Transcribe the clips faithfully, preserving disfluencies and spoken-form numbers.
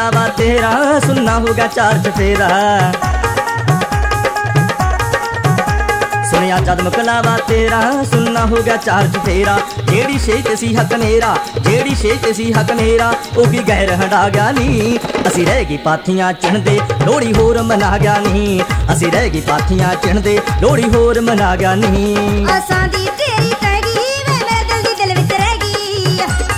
कलावा तेरा सुनना होगा चार चफेरा। सुनिया जद मुकलावा तेरा सुनना होगा चार चफेरा। जेड़ी शेत सी हक मेरा, जेड़ी शेत सी हक मेरा, ओ भी गैर हंडा गया नी। असी रह गई पाथियां चिणदे लोहड़ी होर मना गया नी। असी रह गई पाथियां चिणदे लोहड़ी होर मना गया नी। असां दी तेरी तह गई वे मेरे दिल दी दिल विच रह गई।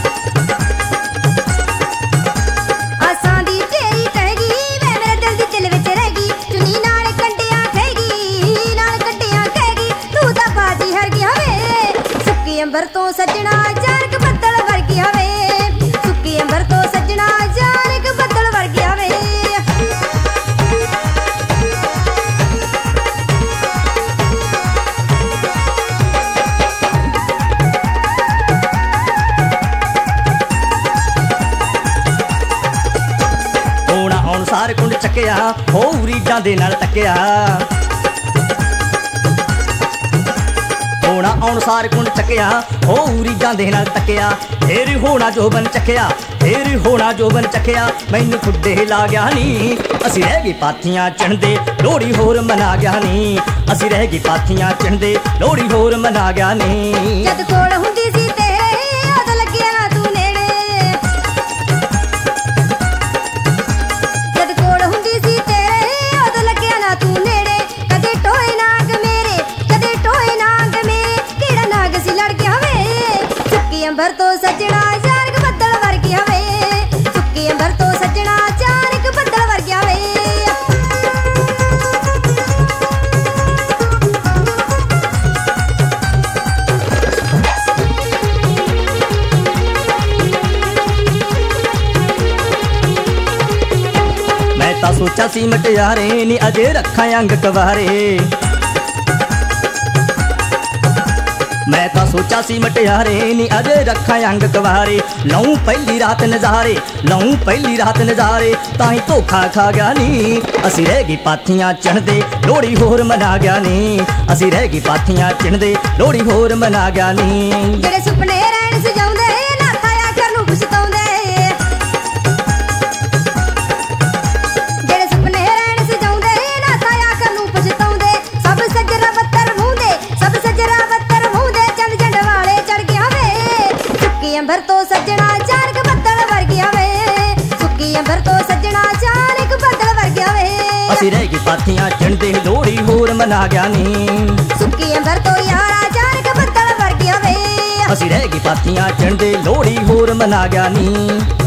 असां दी तेरी तह गई वे मेरे दिल दी दिल विच रह गई। चुनी नाल कंडियां खेगी नाल कंडियां खेगी, तू तां बाजी हर गई हवे। सुक्की अंबर तो सजना जारक बदल वर्गी हवे। सुक्की अंबर तो सजना जारक बदल वर्गी हवे। सार कुंड चक्या हो रीजां दे नाल तक्या। होना आउण सार कुंड चक्या हो रीजां दे नाल तक्या। फेर होना जोबन चक्या, फेर होना जोबन चक्या, मैनू खुड्डे ला गया नी। असी रह गई पाथियां चिणदे लोहड़ी होर मना गया नी। असी रह गई पाथियां चिणदे लोहड़ी होर मना गया नी। जद कोल हुंदी सी तेरे उद लग्गिया ना तू नेड़े। जद कोल हुंदी सी तेरे उद लग्गिया ना तू नेड़े। कदे टोए नाग मेरे, कदे टोए नाग मेरे, किहड़ा नाग सी लड़ गया हवे। सुक्की अंबर तो सजना जारक बदल वर्गी हवे। सुक्की अंबर तो सजना जारक बदल वर्गी हवे। सोचा सी मटियारे नी अजे रखा अंग कवारे। मैं ता सोचा सी मटियारे नी अजे रखा अंग कवारे। लऊं पहली रात नजारे, लऊं पहली रात नजारे, ताही धोखा खा गया नी। असी रह गई पाथियां चिणदे लोहड़ी होर मना गया नी। असी रह गई पाथियां चिणदे लोहड़ी होर मना गया नी। जेड़े सुपने रैण सजाउंदे नाथा आखर नूं पछताउंदे। अंबर तो सजना जारक बदल वर्गी हवे। सुक्की अंबर तो सजना जारक बदल वर्गी हवे। असी रह गई पाथियां चिणदे लोहड़ी होर मना गया नी। सुक्की अंबर तो यारा जारक बदल वर्गी हवे। असी रह गई पाथियां चिणदे लोहड़ी होर मना गया नी।